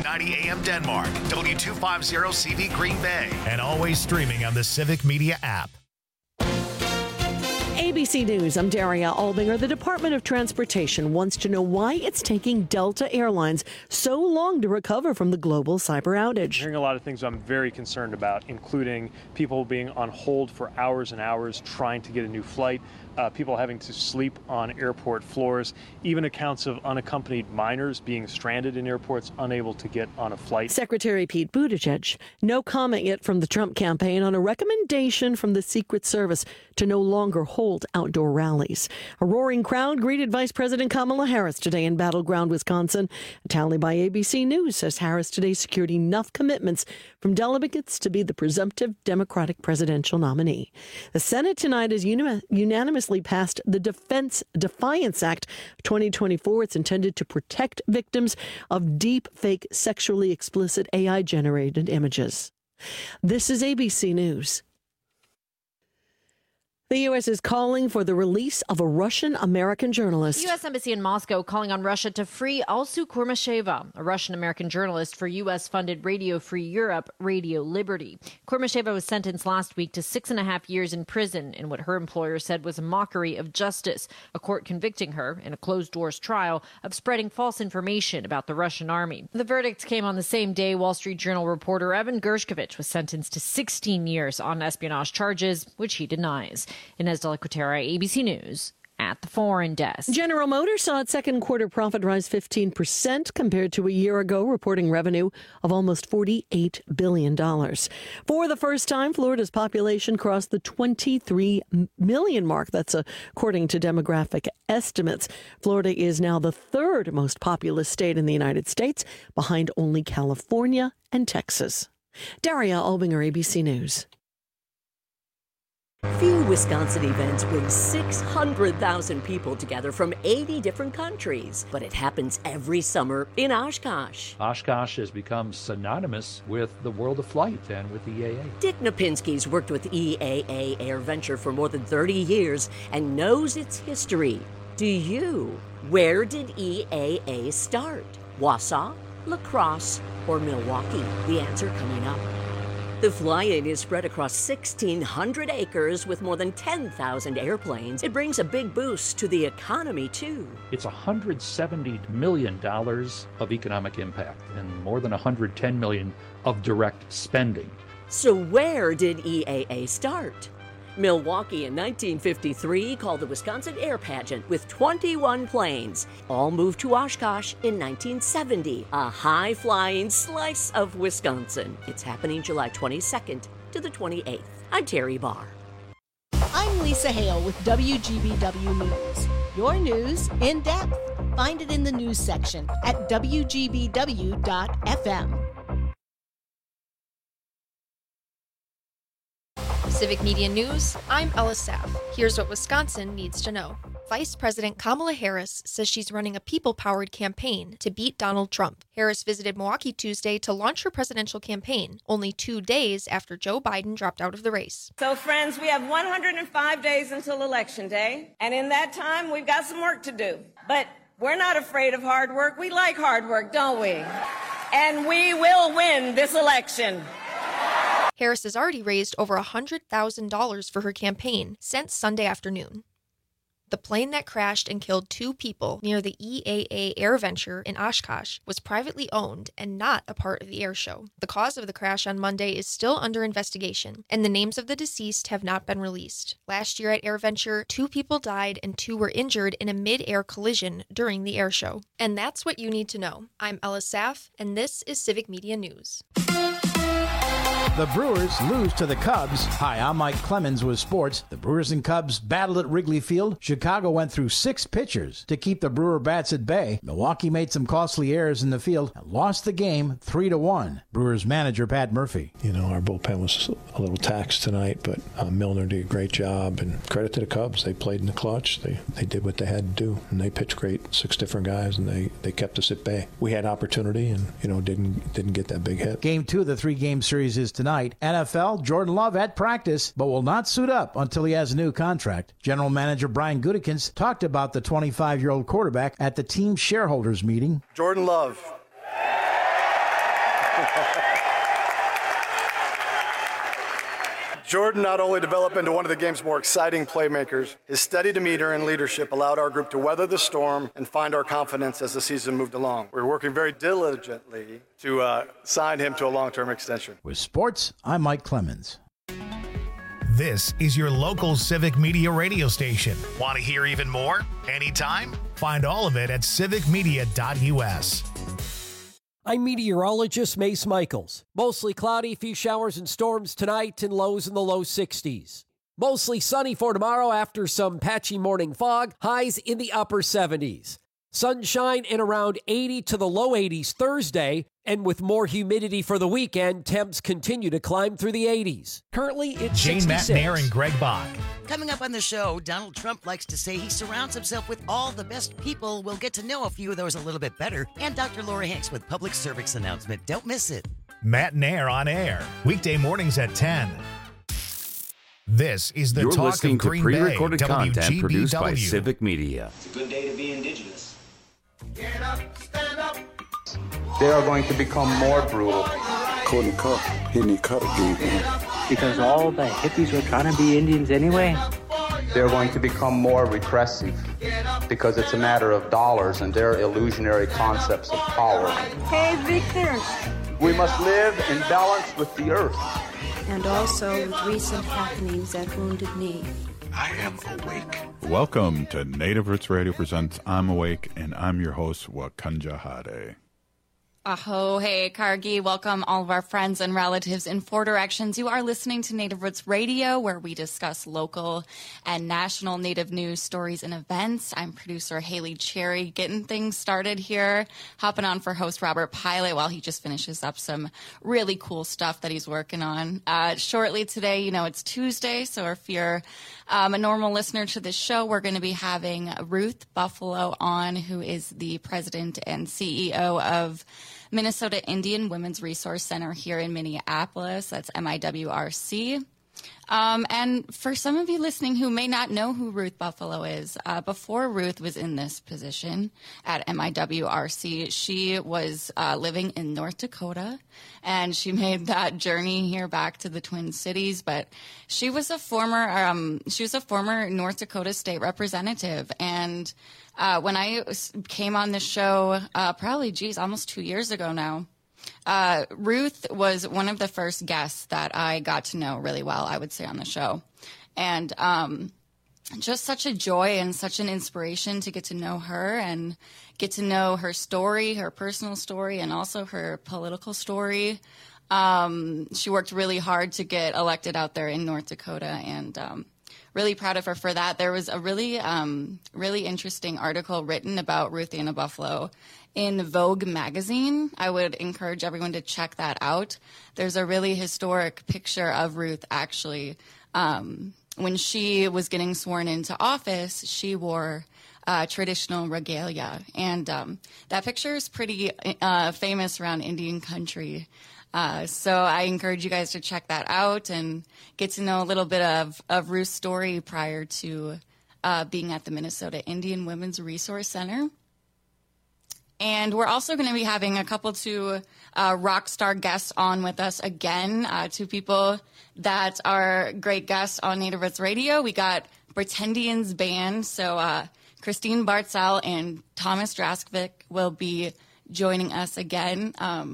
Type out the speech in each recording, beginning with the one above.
1490 AM Denmark, W250CV Green Bay, and always streaming on the Civic Media app. ABC News, I'm Daria Albinger. The Department of Transportation wants to know why it's taking Delta Airlines so long to recover from the global cyber outage. Hearing a lot of things I'm very concerned about, including people being on hold for hours and hours trying to get a new flight, people having to sleep on airport floors, even accounts of unaccompanied minors being stranded in airports, unable to get on a flight. Secretary Pete Buttigieg, no comment yet from the Trump campaign on a recommendation from the Secret Service to no longer hold outdoor rallies. A roaring crowd greeted Vice President Kamala Harris today in Battleground, Wisconsin. A tally by ABC News says Harris today secured enough commitments from delegates to be the presumptive Democratic presidential nominee. The Senate tonight has unanimously passed the Defense Defiance Act 2024. It's intended to protect victims of deep fake sexually explicit AI-generated images. This is ABC News. The U.S. is calling for the release of a Russian-American journalist. The U.S. Embassy in Moscow calling on Russia to free Alsu Kurmasheva, a Russian-American journalist for U.S.-funded Radio Free Europe, Radio Liberty. Kurmasheva was sentenced last week to 6.5 years in prison in what her employer said was a mockery of justice, a court convicting her in a closed-doors trial of spreading false information about the Russian army. The verdict came on the same day Wall Street Journal reporter Evan Gershkovich was sentenced to 16 years on espionage charges, which he denies. Inez de la Cuetara, ABC News, at the Foreign Desk. General Motors saw its second quarter profit rise 15% compared to a year ago, reporting revenue of almost $48 billion. For the first time, Florida's population crossed the 23 million mark. That's according to demographic estimates. Florida is now the third most populous state in the United States, behind only California and Texas. Daria Albinger, ABC News. Few Wisconsin events bring 600,000 people together from 80 different countries, but it happens every summer in Oshkosh. Oshkosh has become synonymous with the world of flight and with EAA. Dick Napinski's worked with EAA AirVenture for more than 30 years and knows its history. Do you? Where did EAA start? Wausau, La Crosse, or Milwaukee? The answer coming up. The fly-in is spread across 1,600 acres with more than 10,000 airplanes. It brings a big boost to the economy, too. It's $170 million of economic impact and more than $110 million of direct spending. So where did EAA start? Milwaukee in 1953 called the Wisconsin Air Pageant with 21 planes. All moved to Oshkosh in 1970, a high-flying slice of Wisconsin. It's happening July 22nd to the 28th. I'm Terry Barr. I'm Lisa Hale with WGBW News. Your news in depth. Find it in the news section at WGBW.FM. Civic Media News, I'm Ella Saff. Here's what Wisconsin needs to know. Vice President Kamala Harris says she's running a people-powered campaign to beat Donald Trump. Harris visited Milwaukee Tuesday to launch her presidential campaign, only 2 days after Joe Biden dropped out of the race. So, friends, we have 105 days until Election Day, and in that time, we've got some work to do. But we're not afraid of hard work. We like hard work, don't we? And we will win this election. Harris has already raised over $100,000 for her campaign since Sunday afternoon. The plane that crashed and killed 2 people near the EAA AirVenture in Oshkosh was privately owned and not a part of the air show. The cause of the crash on Monday is still under investigation, and the names of the deceased have not been released. Last year at AirVenture, 2 people died and 2 were injured in a mid-air collision during the air show. And that's what you need to know. I'm Ella Saff, and this is Civic Media News. The Brewers lose to the Cubs. Hi, I'm Mike Clemens with sports. The Brewers and Cubs battled at Wrigley Field. Chicago went through 6 pitchers to keep the Brewer bats at bay. Milwaukee made some costly errors in the field and lost the game 3-1. Brewers manager Pat Murphy. You know, our bullpen was a little taxed tonight, but Milner did a great job. And credit to the Cubs. They played in the clutch. They did what they had to do. And they pitched great. 6 different guys, and they kept us at bay. We had opportunity and, didn't get that big hit. Game 2 of the 3-game series is tonight. NFL, Jordan Love at practice, but will not suit up until he has a new contract. General Manager Brian Gutekunst talked about the 25-year-old quarterback at the team shareholders meeting. Jordan Love Jordan not only developed into one of the game's more exciting playmakers, his steady demeanor and leadership allowed our group to weather the storm and find our confidence as the season moved along. We're working very diligently to sign him to a long-term extension. With sports, I'm Mike Clemens. This is your local Civic Media radio station. Want to hear even more? Anytime? Find all of it at civicmedia.us. I'm meteorologist Mace Michaels. Mostly cloudy, few showers and storms tonight and lows in the low 60s. Mostly sunny for tomorrow after some patchy morning fog, highs in the upper 70s. Sunshine and around 80 to the low 80s Thursday, and with more humidity for the weekend, temps continue to climb through the 80s. Currently, it's Jane 66. Matnair and Greg Bach. Coming up on the show, Donald Trump likes to say he surrounds himself with all the best people. We'll get to know a few of those a little bit better. And Dr. Laura Hanks with public service announcement. Don't miss it. Matnair on air, weekday mornings at 10. This is the You're talk listening of Green to Bay, pre-recorded content produced by WGBW. Civic Media. It's a good day to be indigenous. Get up, stand up. They are going to become more brutal. Couldn't cut. He didn't cut again. Because all the hippies were trying to be Indians anyway. They're going to become more repressive because it's a matter of dollars and their illusionary concepts of power. Hey, Victor. We must live in balance with the earth. And also with recent happenings at Wounded Knee. I am awake. Welcome to Native Roots Radio presents I'm Awake, and I'm your host, Wakanja Hade. Aho, hey, Kargi. Welcome all of our friends and relatives in four directions. You are listening to Native Roots Radio, where we discuss local and national Native news, stories, and events. I'm producer Haley Cherry, getting things started here, hopping on for host Robert Pilot while he just finishes up some really cool stuff that he's working on. Shortly today, you know, it's Tuesday, so if you're a normal listener to this show, we're going to be having Ruth Buffalo on, who is the president and CEO of Minnesota Indian Women's Resource Center here in Minneapolis. That's MIWRC. And for some of you listening who may not know who Ruth Buffalo is, before Ruth was in this position at MIWRC, she was living in North Dakota, and she made that journey here back to the Twin Cities. But she was a former North Dakota state representative, and when I came on this show, almost 2 years ago now, Ruth was one of the first guests that I got to know really well, I would say, on the show. And just such a joy and such an inspiration to get to know her and get to know her story, her personal story, and also her political story. She worked really hard to get elected out there in North Dakota, and really proud of her for that. There was a really interesting article written about Ruth Anna Buffalo in Vogue magazine. I would encourage everyone to check that out. There's a really historic picture of Ruth actually. When she was getting sworn into office, she wore traditional regalia. And that picture is pretty famous around Indian country. So I encourage you guys to check that out and get to know a little bit of Ruth's story prior to being at the Minnesota Indian Women's Resource Center. And we're also going to be having a couple two rock star guests on with us again, two people that are great guests on Native Roots Radio. We got Pretendians Band, so Christine Bartzell and Thomas Draskovic will be joining us again.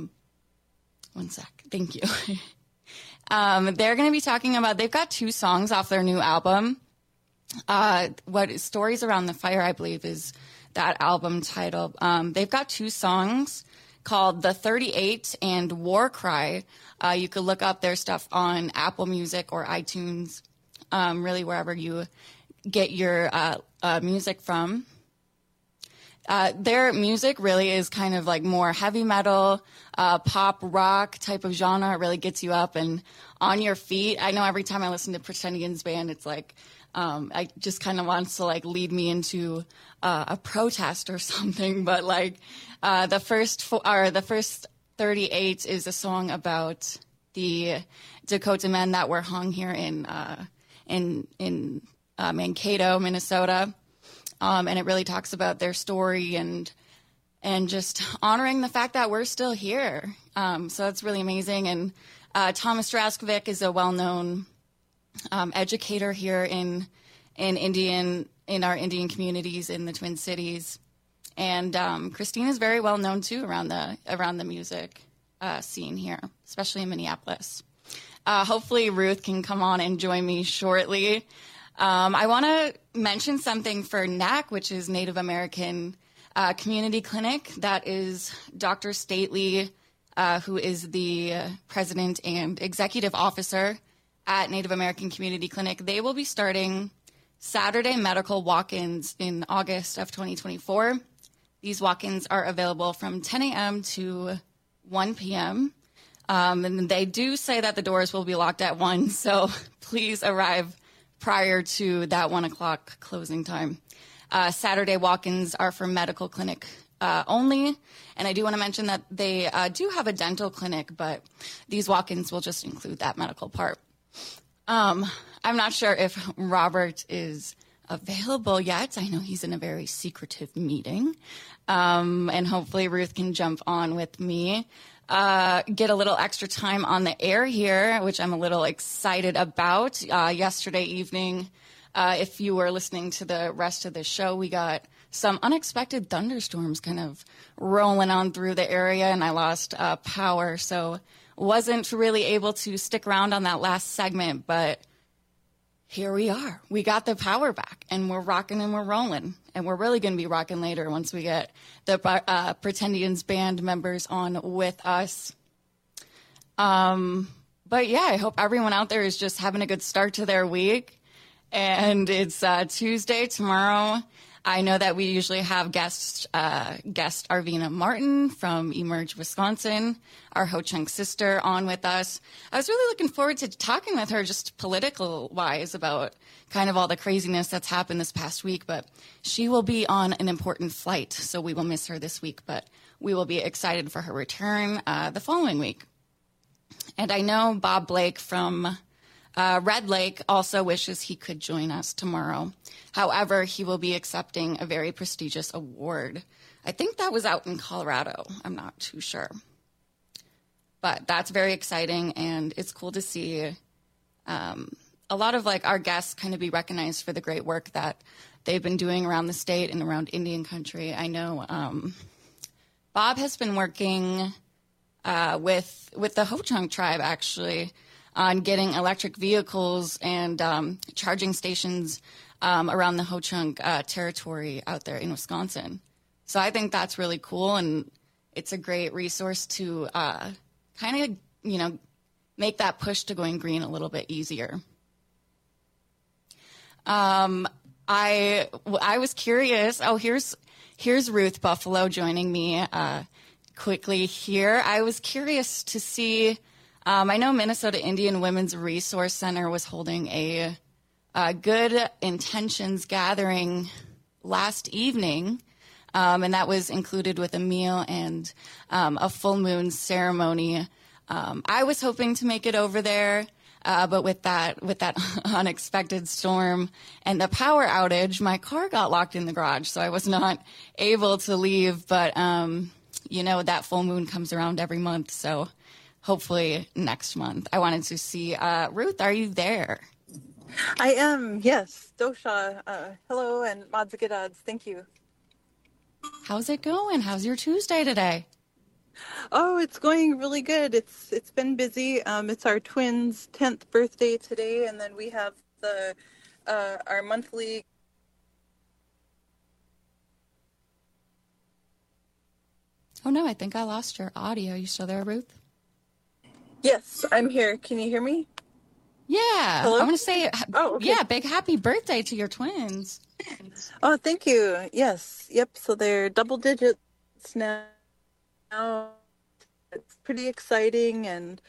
One sec. Thank you. They're going to be talking about, they've got two songs off their new album. What Stories Around the Fire, I believe, is that album title. They've got two songs called The 38 and War Cry. You could look up their stuff on Apple Music or iTunes, really wherever you get your music from. Their music really is kind of like more heavy metal, pop rock type of genre. It really gets you up and on your feet. I know every time I listen to Pretendians Band, it's like, I just kind of wants to like lead me into a protest or something. But like the first 38 is a song about the Dakota men that were hung here in Mankato, Minnesota. And it really talks about their story and and just honoring the fact that we're still here. So it's really amazing. And Thomas Draskovic is a well-known educator here in our Indian communities in the Twin Cities. And Christine is very well known too around the music scene here, especially in Minneapolis. Hopefully Ruth can come on and join me shortly. I want to mention something for NAC, which is Native American Community Clinic. That is Dr. Stately, who is the president and executive officer at Native American Community Clinic. They will be starting Saturday medical walk-ins in August of 2024. These walk-ins are available from 10 a.m. to 1 p.m. And they do say that the doors will be locked at 1, so please arrive prior to that 1 o'clock closing time. Saturday walk-ins are for medical clinic only, and I do want to mention that they do have a dental clinic, but these walk-ins will just include that medical part. I'm not sure if Robert is available yet. I know he's in a very secretive meeting, and hopefully Ruth can jump on with me. Get a little extra time on the air here, which I'm a little excited about. Yesterday evening, if you were listening to the rest of the show, we got some unexpected thunderstorms kind of rolling on through the area, and I lost power, so wasn't really able to stick around on that last segment, but here we are. We got the power back, and we're rocking and we're rolling. And we're really going to be rocking later once we get the Pretendians band members on with us. But yeah, I hope everyone out there is just having a good start to their week. And it's Tuesday tomorrow. I know that we usually have guest Arvina Martin from Emerge, Wisconsin, our Ho-Chunk sister, on with us. I was really looking forward to talking with her just political-wise about kind of all the craziness that's happened this past week, but she will be on an important flight, so we will miss her this week, but we will be excited for her return the following week. And I know Bob Blake from Red Lake also wishes he could join us tomorrow. However, he will be accepting a very prestigious award. I think that was out in Colorado. I'm not too sure. But that's very exciting, and it's cool to see a lot of our guests kind of be recognized for the great work that they've been doing around the state and around Indian country. I know Bob has been working with the Ho-Chunk tribe, actually, on getting electric vehicles and charging stations around the Ho-Chunk territory out there in Wisconsin. So I think that's really cool, and it's a great resource to kind of, make that push to going green a little bit easier. I was curious. Oh, here's Ruth Buffalo joining me quickly here. I was curious to see. I know Minnesota Indian Women's Resource Center was holding a good intentions gathering last evening, and that was included with a meal and a full moon ceremony. I was hoping to make it over there, but with that unexpected storm and the power outage, my car got locked in the garage, so I was not able to leave. But that full moon comes around every month, so hopefully next month. I wanted to see Ruth. Are you there? I am. Yes, Dosha. Hello, and Madzagadad. Thank you. How's it going? How's your Tuesday today? Oh, it's going really good. It's been busy. It's our twins' 10th birthday today, and then we have our monthly. Oh no, I think I lost your audio. You still there, Ruth? Yes, I'm here. Can you hear me? Yeah. Hello? I want to say, okay. Yeah, big happy birthday to your twins. Oh, thank you. Yes. Yep. So they're double digits now. It's pretty exciting. And,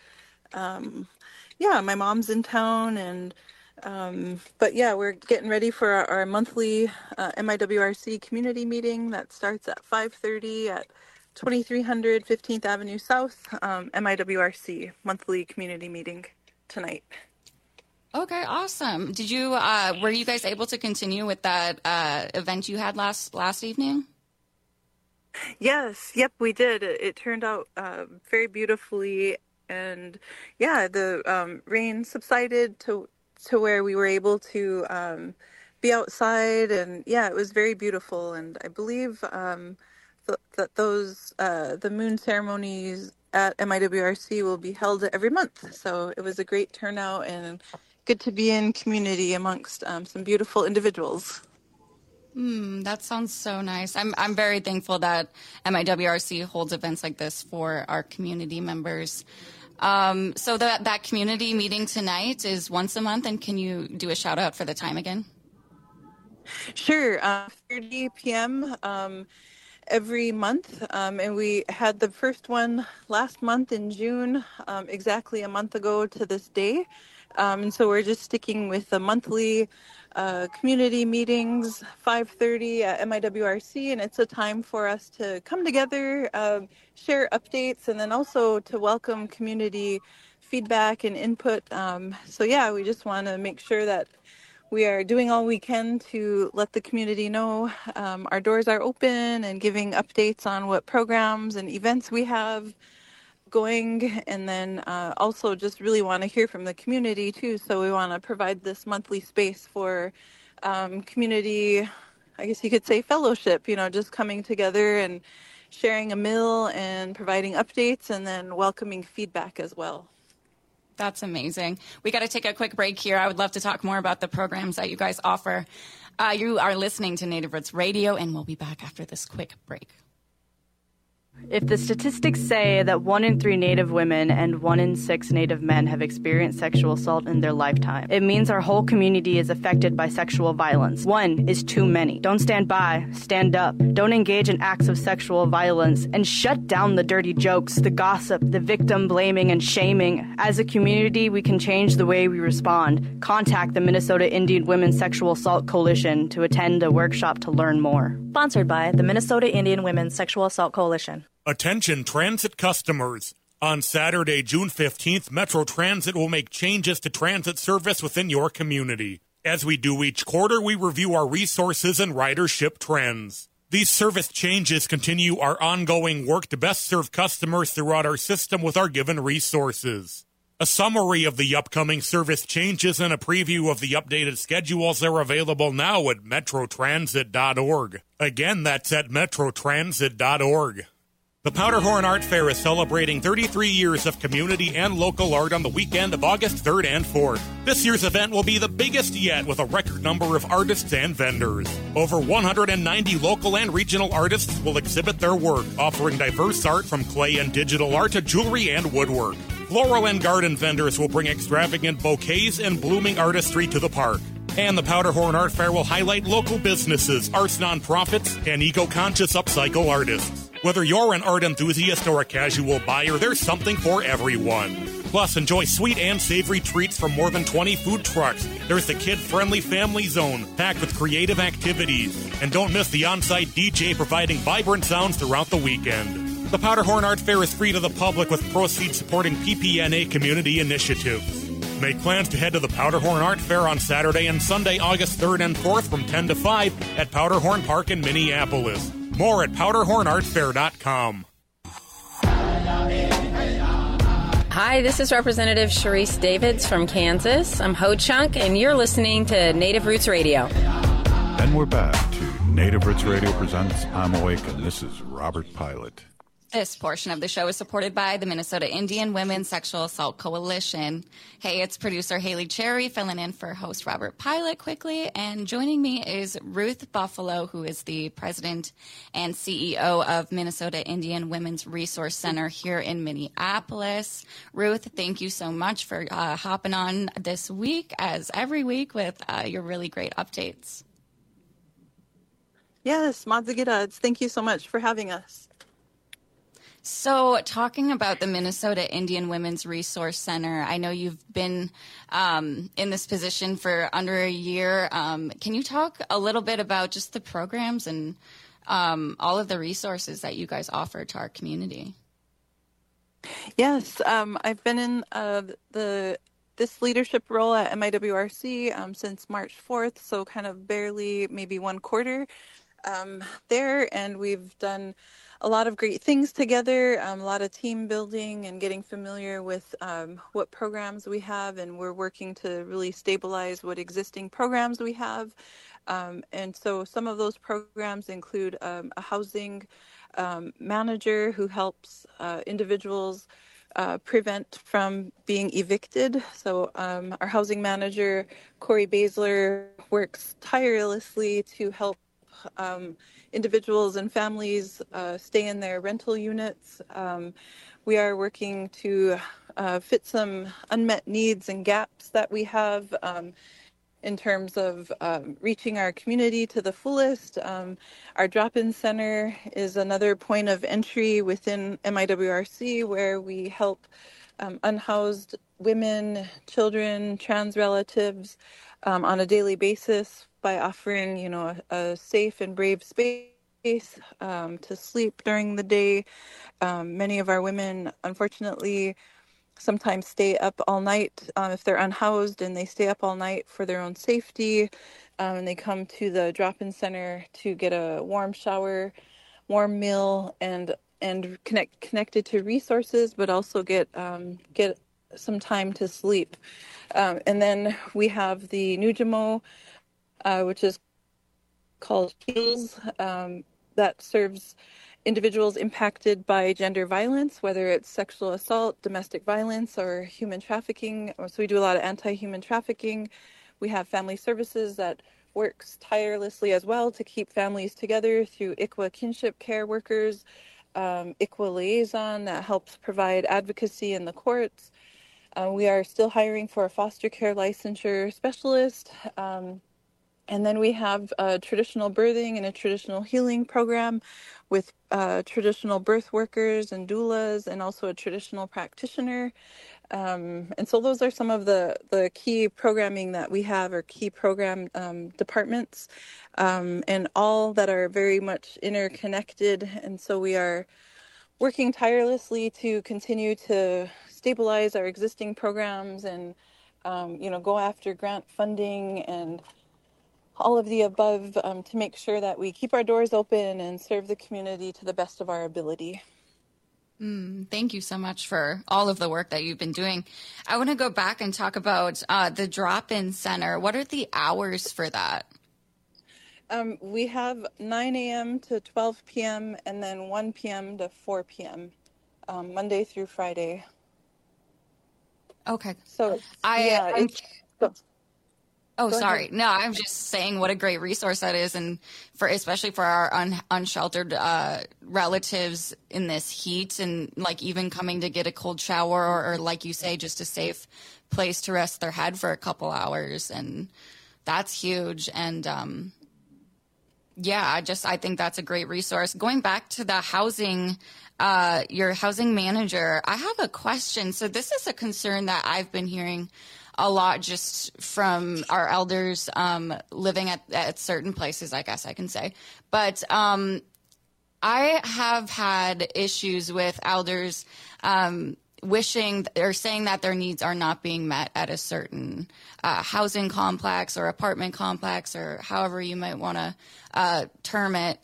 my mom's in town. And, but yeah, we're getting ready for our monthly MIWRC community meeting that starts at 5:30 at 2300 15th Avenue South, MIWRC monthly community meeting tonight. Okay, awesome. Did you were you guys able to continue with that event you had last evening? Yes, yep, we did. It turned out very beautifully, and yeah, the rain subsided to where we were able to be outside, and yeah, it was very beautiful. And I believe that those the moon ceremonies at MIWRC will be held every month. So it was a great turnout and good to be in community amongst some beautiful individuals. That sounds so nice. I'm very thankful that MIWRC holds events like this for our community members. So that community meeting tonight is once a month, and can you do a shout out for the time again? Sure, 30 p.m. Every month, and we had the first one last month in June, exactly a month ago to this day. And so we're just sticking with the monthly community meetings, 5:30 at MIWRC, and it's a time for us to come together, share updates, and then also to welcome community feedback and input. So yeah, we just want to make sure that we are doing all we can to let the community know our doors are open and giving updates on what programs and events we have going, and then also just really want to hear from the community too. So we want to provide this monthly space for community, I guess you could say fellowship, just coming together and sharing a meal and providing updates and then welcoming feedback as well. That's amazing. We got to take a quick break here. I would love to talk more about the programs that you guys offer. You are listening to Native Roots Radio, and we'll be back after this quick break. If the statistics say that 1 in 3 Native women and 1 in 6 Native men have experienced sexual assault in their lifetime, it means our whole community is affected by sexual violence. 1 is too many. Don't stand by, stand up. Don't engage in acts of sexual violence, and shut down the dirty jokes, the gossip, the victim blaming and shaming. As a community, we can change the way we respond. Contact the Minnesota Indian Women's Sexual Assault Coalition to attend a workshop to learn more. Sponsored by the Minnesota Indian Women's Sexual Assault Coalition. Attention transit customers. On Saturday, June 15th, Metro Transit will make changes to transit service within your community. As we do each quarter, we review our resources and ridership trends. These service changes continue our ongoing work to best serve customers throughout our system with our given resources. A summary of the upcoming service changes and a preview of the updated schedules are available now at metrotransit.org. Again, that's at metrotransit.org. The Powderhorn Art Fair is celebrating 33 years of community and local art on the weekend of August 3rd and 4th. This year's event will be the biggest yet, with a record number of artists and vendors. Over 190 local and regional artists will exhibit their work, offering diverse art from clay and digital art to jewelry and woodwork. Floral and garden vendors will bring extravagant bouquets and blooming artistry to the park. And the Powderhorn Art Fair will highlight local businesses, arts nonprofits, and eco-conscious upcycle artists. Whether you're an art enthusiast or a casual buyer, there's something for everyone. Plus, enjoy sweet and savory treats from more than 20 food trucks. There's the kid-friendly family zone, packed with creative activities. And don't miss the on-site DJ providing vibrant sounds throughout the weekend. The Powderhorn Art Fair is free to the public, with proceeds supporting PPNA community initiatives. Make plans to head to the Powderhorn Art Fair on Saturday and Sunday, August 3rd and 4th from 10 to 5 at Powderhorn Park in Minneapolis. More at powderhornartfair.com. Hi, this is Representative Sharice Davids from Kansas. I'm Ho Chunk, and you're listening to Native Roots Radio. And we're back to Native Roots Radio presents I'm Awake, and this is Robert Pilot. This portion of the show is supported by the Minnesota Indian Women's Sexual Assault Coalition. Hey, it's producer Haley Cherry filling in for host Robert Pilot quickly. And joining me is Ruth Buffalo, who is the president and CEO of Minnesota Indian Women's Resource Center here in Minneapolis. Ruth, thank you so much for hopping on this week, as every week, with your really great updates. Yes, Madzigidads, thank you so much for having us. So, talking about the Minnesota Indian Women's Resource Center, I know you've been in this position for under a year. Can you talk a little bit about just the programs and all of the resources that you guys offer to our community? Yes, I've been in this leadership role at MIWRC since March 4th, so kind of barely maybe one quarter. there, and we've done a lot of great things together, a lot of team building and getting familiar with what programs we have, and we're working to really stabilize what existing programs we have. And so some of those programs include a housing manager who helps individuals prevent from being evicted. So our housing manager, Corey Basler, works tirelessly to help individuals and families stay in their rental units. We are working to fit some unmet needs and gaps that we have in terms of reaching our community to the fullest. Our drop-in center is another point of entry within MIWRC where we help unhoused women, children, trans relatives on a daily basis by offering, a safe and brave space to sleep during the day. Many of our women, unfortunately, sometimes stay up all night if they're unhoused, and they stay up all night for their own safety. And they come to the drop-in center to get a warm shower, warm meal, and connected to resources, but also get some time to sleep. And then we have the Nujamo, which is called HEALS, that serves individuals impacted by gender violence, whether it's sexual assault, domestic violence, or human trafficking. So we do a lot of anti-human trafficking. We have family services that works tirelessly as well to keep families together through ICWA kinship care workers, ICWA liaison that helps provide advocacy in the courts. We are still hiring for a foster care licensure specialist. And then we have a traditional birthing and a traditional healing program with traditional birth workers and doulas, and also a traditional practitioner. And so those are some of the key programming that we have, or key program departments, and all that are very much interconnected. And so we are working tirelessly to continue to stabilize our existing programs and, go after grant funding and all of the above to make sure that we keep our doors open and serve the community to the best of our ability. Thank you so much for all of the work that you've been doing. I want to go back and talk about the drop-in center. What are the hours for that? We have 9 a.m. to 12 p.m. and then 1 p.m. to 4 p.m. Monday through Friday. Okay. So sorry. No, I'm just saying what a great resource that is, and especially for our unsheltered relatives in this heat, and like even coming to get a cold shower or like you say, just a safe place to rest their head for a couple hours, and that's huge. And I think that's a great resource. Going back to the housing, your housing manager, I have a question. So this is a concern that I've been hearing a lot just from our elders living at certain places, I guess I can say. But I have had issues with elders wishing or saying that their needs are not being met at a certain housing complex or apartment complex, or however you might want to term it.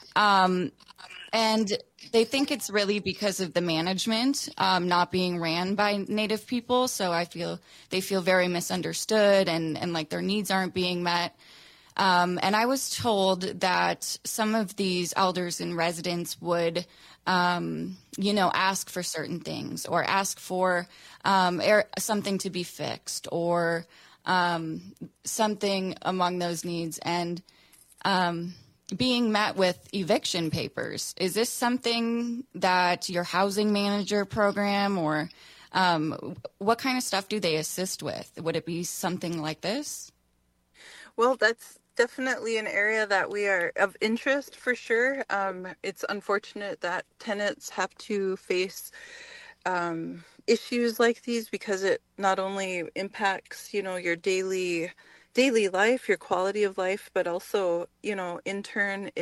And they think it's really because of the management not being ran by Native people. So they feel very misunderstood and like their needs aren't being met. And I was told that some of these elders and residents would, ask for certain things, or ask for something to be fixed, or something among those needs. And being met with eviction papers. Is this something that your housing manager program, or what kind of stuff do they assist with? Would it be something like this? Well, that's definitely an area that we are of interest for sure. It's unfortunate that tenants have to face issues like these, because it not only impacts, your daily life, your quality of life, but also, in turn, it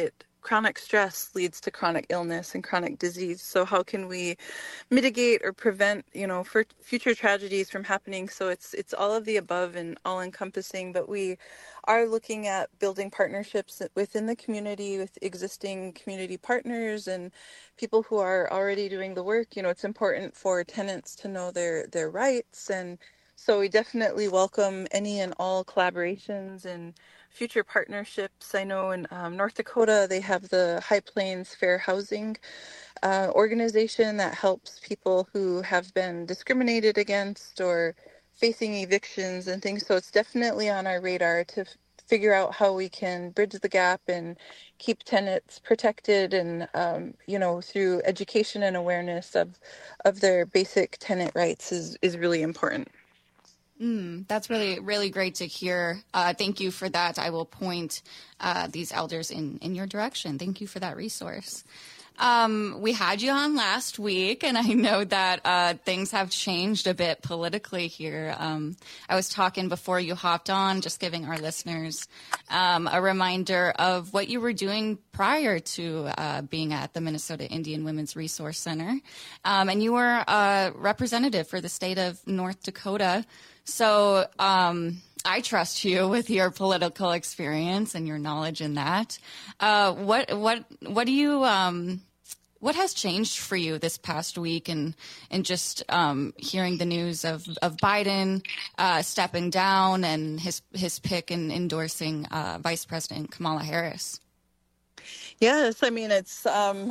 chronic stress leads to chronic illness and chronic disease. So how can we mitigate or prevent, for future tragedies from happening? So it's all of the above and all encompassing, but we are looking at building partnerships within the community with existing community partners and people who are already doing the work. It's important for tenants to know their rights, and so we definitely welcome any and all collaborations and future partnerships. I know in North Dakota, they have the High Plains Fair Housing organization that helps people who have been discriminated against or facing evictions and things. So it's definitely on our radar to figure out how we can bridge the gap and keep tenants protected and, through education and awareness of their basic tenant rights is really important. That's really, really great to hear. Thank you for that. I will point these elders in your direction. Thank you for that resource. We had you on last week, and I know that things have changed a bit politically here. I was talking before you hopped on, just giving our listeners a reminder of what you were doing prior to being at the Minnesota Indian Women's Resource Center. And you were a representative for the state of North Dakota. So I trust you with your political experience and your knowledge in that. What do you what has changed for you this past week, and just hearing the news of Biden stepping down and his pick and endorsing Vice President Kamala Harris? Yes, I mean, it's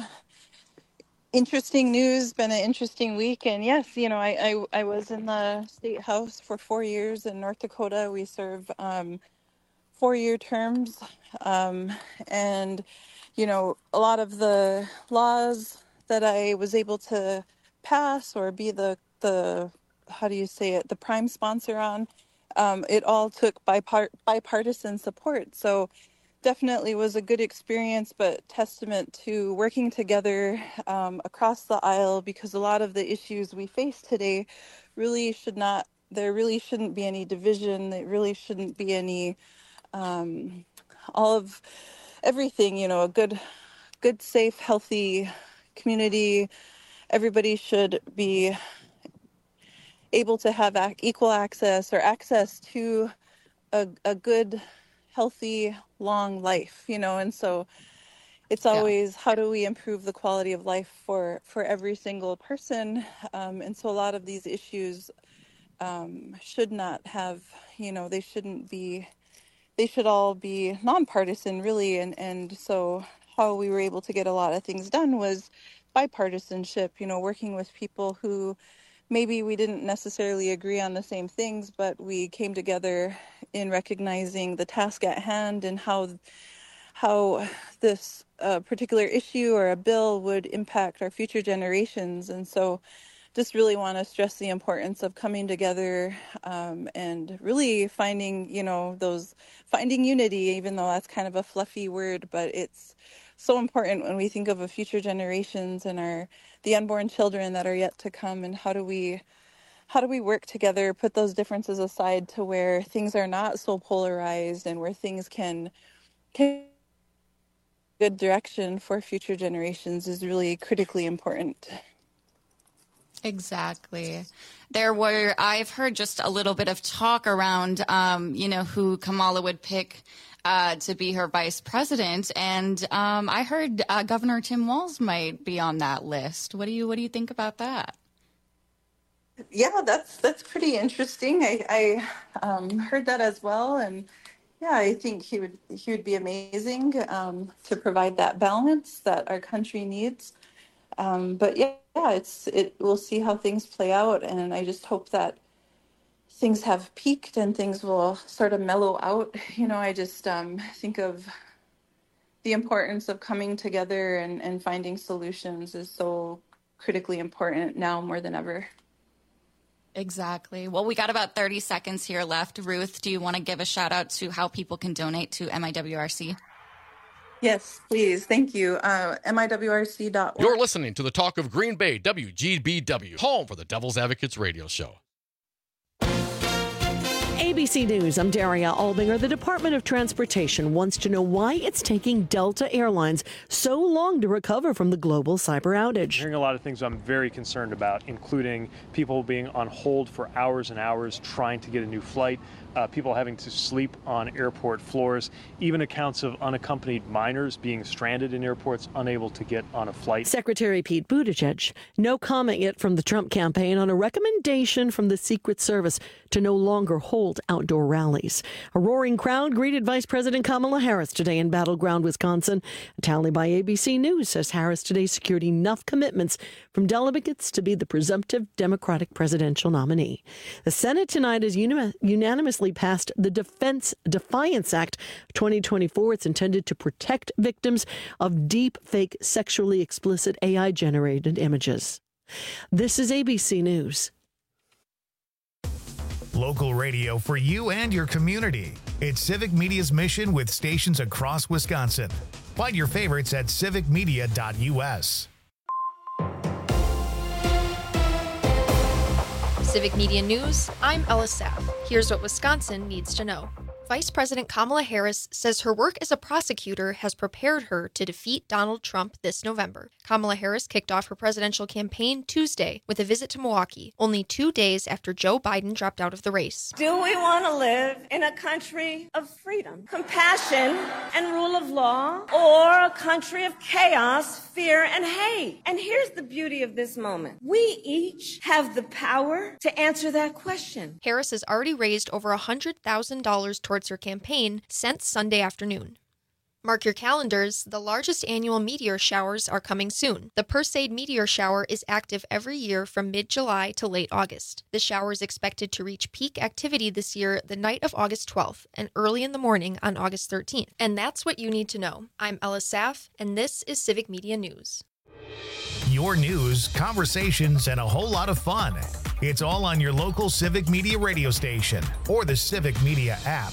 interesting news, been an interesting week. And yes, I was in the state house for 4 years in North Dakota. We serve 4-year terms. And, a lot of the laws that I was able to pass or be the prime sponsor on, it all took bipartisan support. So definitely was a good experience, but testament to working together across the aisle, because a lot of the issues we face today there really shouldn't be any division. There really shouldn't be any, all of everything, a good, safe, healthy community. Everybody should be able to have equal access or access to a good, healthy, long life, and so it's always how do we improve the quality of life for every single person, and so a lot of these issues should not have, they should all be nonpartisan, really, and so how we were able to get a lot of things done was bipartisanship, working with people who maybe we didn't necessarily agree on the same things, but we came together in recognizing the task at hand and how this particular issue or a bill would impact our future generations. And so just really want to stress the importance of coming together and really finding unity, even though that's kind of a fluffy word, but it's so important when we think of the future generations and the unborn children that are yet to come, and how do we work together, put those differences aside to where things are not so polarized and where things can good direction for future generations is really critically important. Exactly. I've heard just a little bit of talk around, who Kamala would pick to be her vice president. And I heard Governor Tim Walz might be on that list. What do you think about that? Yeah, that's pretty interesting. I heard that as well. And yeah, I think he would be amazing to provide that balance that our country needs. But yeah, we'll see how things play out, and I just hope that things have peaked and things will sort of mellow out. I just think of the importance of coming together and finding solutions is so critically important now more than ever. Exactly. Well, we got about 30 seconds here left. Ruth, do you want to give a shout out to how people can donate to MIWRC? Yes, please. Thank you. MIWRC.org. You're listening to the Talk of Green Bay, WGBW, home for the Devil's Advocates radio show. ABC News, I'm Daria Albinger. The Department of Transportation wants to know why it's taking Delta Airlines so long to recover from the global cyber outage. I'm hearing a lot of things I'm very concerned about, including people being on hold for hours and hours trying to get a new flight, people having to sleep on airport floors, even accounts of unaccompanied minors being stranded in airports, unable to get on a flight. Secretary Pete Buttigieg, no comment yet from the Trump campaign on a recommendation from the Secret Service to no longer hold outdoor rallies. A roaring crowd greeted Vice President Kamala Harris today in Battleground, Wisconsin. A tally by ABC News says Harris today secured enough commitments from delegates to be the presumptive Democratic presidential nominee. The Senate tonight has unanimously passed the Defiance Act 2024. It's intended to protect victims of deep fake sexually explicit AI-generated images. This is ABC News. Local radio for you and your community. It's Civic Media's mission with stations across Wisconsin. Find your favorites at civicmedia.us. Civic Media News, I'm Ella Saff. Here's what Wisconsin needs to know. Vice President Kamala Harris says her work as a prosecutor has prepared her to defeat Donald Trump this November. Kamala Harris kicked off her presidential campaign Tuesday with a visit to Milwaukee, only 2 days after Joe Biden dropped out of the race. Do we want to live in a country of freedom, compassion, and rule of law, or a country of chaos, fear, and hate? And here's the beauty of this moment. We each have the power to answer that question. Harris has already raised over $100,000 towards her campaign since Sunday afternoon. Mark your calendars, the largest annual meteor showers are coming soon. The Perseid meteor shower is active every year from mid-July to late August. The shower is expected to reach peak activity this year the night of August 12th and early in the morning on August 13th. And that's what you need to know. I'm Ella Saff, and this is Civic Media News. Your news, conversations, and a whole lot of fun. It's all on your local Civic Media radio station or the Civic Media app.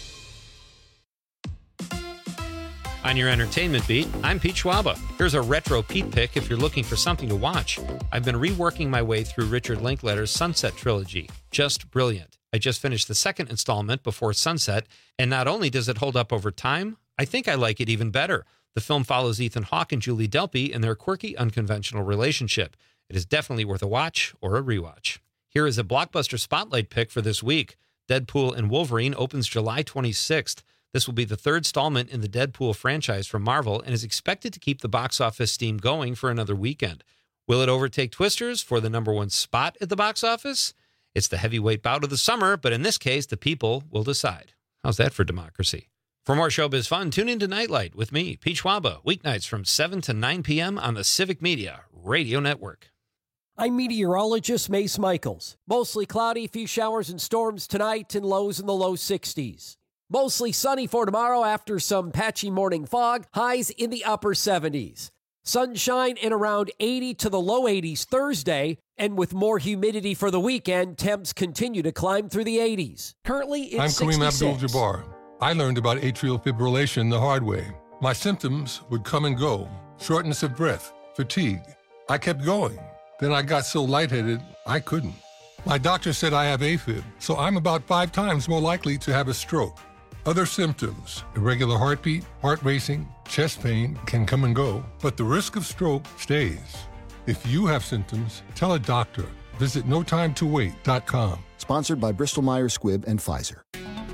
On your entertainment beat, I'm Pete Schwaba. Here's a retro Pete pick if you're looking for something to watch. I've been reworking my way through Richard Linklater's Sunset trilogy. Just brilliant. I just finished the second installment before sunset, and not only does it hold up over time, I think I like it even better. The film follows Ethan Hawke and Julie Delpy in their quirky, unconventional relationship. It is definitely worth a watch or a rewatch. Here is a blockbuster spotlight pick for this week. Deadpool and Wolverine opens July 26th. This will be the third installment in the Deadpool franchise from Marvel and is expected to keep the box office steam going for another weekend. Will it overtake Twisters for the number one spot at the box office? It's the heavyweight bout of the summer, but in this case, the people will decide. How's that for democracy? For more showbiz fun, tune into Nightlight with me, Pete Schwaba, weeknights from 7 to 9 p.m. on the Civic Media Radio Network. I'm meteorologist Mace Michaels. Mostly cloudy, few showers and storms tonight and lows in the low 60s. Mostly sunny for tomorrow after some patchy morning fog, highs in the upper 70s. Sunshine in around 80 to the low 80s Thursday, and with more humidity for the weekend, temps continue to climb through the 80s. Currently, it's I'm 66. Kareem Abdul-Jabbar. I learned about atrial fibrillation the hard way. My symptoms would come and go. Shortness of breath, fatigue. I kept going. Then I got so lightheaded, I couldn't. My doctor said I have AFib, so I'm about 5 times more likely to have a stroke. Other symptoms, irregular heartbeat, heart racing, chest pain can come and go, but the risk of stroke stays. If you have symptoms, tell a doctor. Visit notimetowait.com. Sponsored by Bristol-Myers Squibb and Pfizer.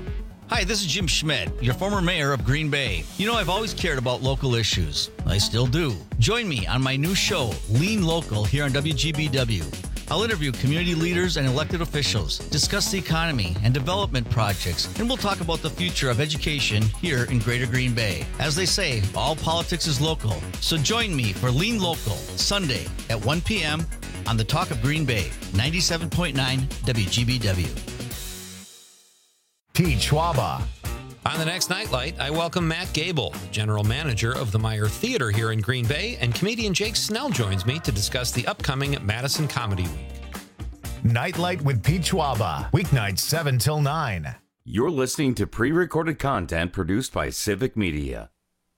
Hi, this is Jim Schmidt, your former mayor of Green Bay. You know, I've always cared about local issues. I still do. Join me on my new show, Lean Local, here on WGBW. I'll interview community leaders and elected officials, discuss the economy and development projects, and we'll talk about the future of education here in Greater Green Bay. As they say, all politics is local. So join me for Lean Local, Sunday at 1 p.m. on the Talk of Green Bay, 97.9 WGBW. Pete Schwaba. On the next Nightlight, I welcome Matt Gable, general manager of the Meyer Theater here in Green Bay, and comedian Jake Snell joins me to discuss the upcoming Madison Comedy Week. Nightlight with Pete Schwaba, weeknights 7 till 9. You're listening to pre-recorded content produced by Civic Media.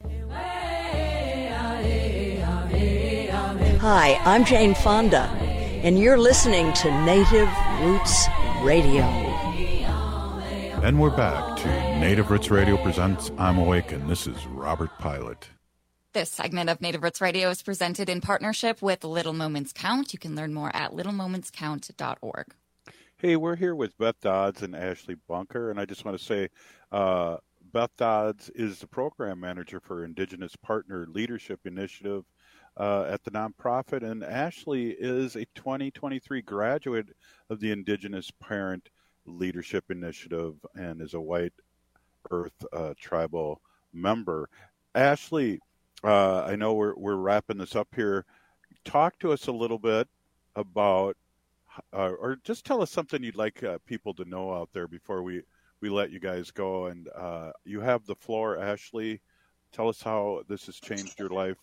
Hi, I'm Jane Fonda, and you're listening to Native Roots Radio. And we're back to Native Roots Radio presents I'm Awake, and this is Robert Pilot. This segment of Native Roots Radio is presented in partnership with Little Moments Count. You can learn more at littlemomentscount.org. Hey, we're here with Beth Dodds and Ashley Bunker, and I just want to say Beth Dodds is the program manager for Indigenous Partner Leadership Initiative at the nonprofit, and Ashley is a 2023 graduate of the Indigenous Parent Leadership Initiative and is a White Earth tribal member. Ashley, I know we're wrapping this up here. Talk to us a little bit about, or just tell us something you'd like people to know out there before we let you guys go. And you have the floor, Ashley. Tell us how this has changed your life.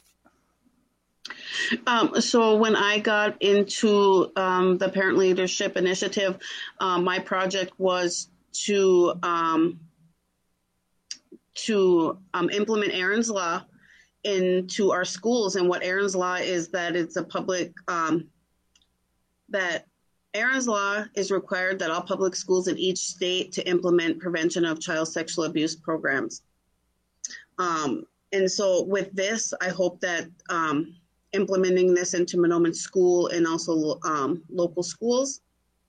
So when I got into the Parent Leadership Initiative, my project was to implement Aaron's Law into our schools. And what Aaron's Law is, that it's a public, that Aaron's Law is required that all public schools in each state to implement prevention of child sexual abuse programs. And so with this, I hope that implementing this into Mahnomen School and also local schools